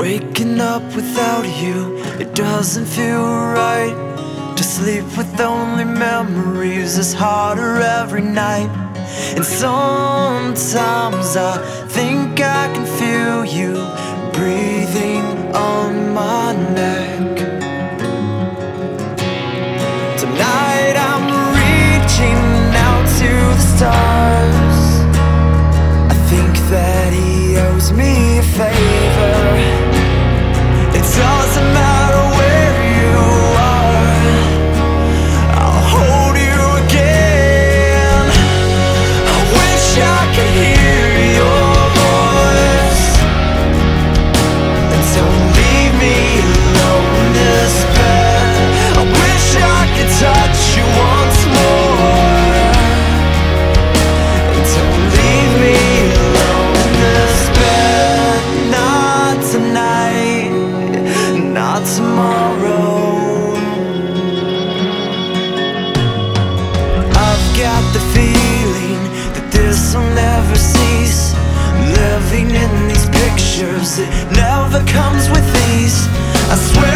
Waking up without you, it doesn't feel right. To sleep with only memories is harder every night. And sometimes I think I can feel you breathing on my neck. Tonight I'm reaching out to the stars. I think that he owes me a favor. It doesn't matter where you are, I'll hold you again. I wish I could hear your voice, and don't leave me alone in this bed. I wish I could touch you once more, and don't leave me alone in this bed. Not tonight, not tomorrow. I've got the feeling that this will never cease. Living in these pictures, it never comes with ease. I swear